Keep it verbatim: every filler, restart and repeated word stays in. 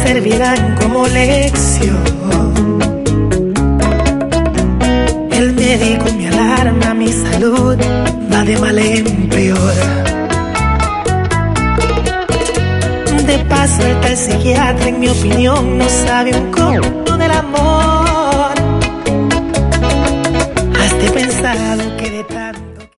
servirán como lección. El médico me alarma, mi salud va de mal en peor. De paso está el psiquiatra, en mi opinión no sabe un coño del amor. ¿Has de pensado que detrás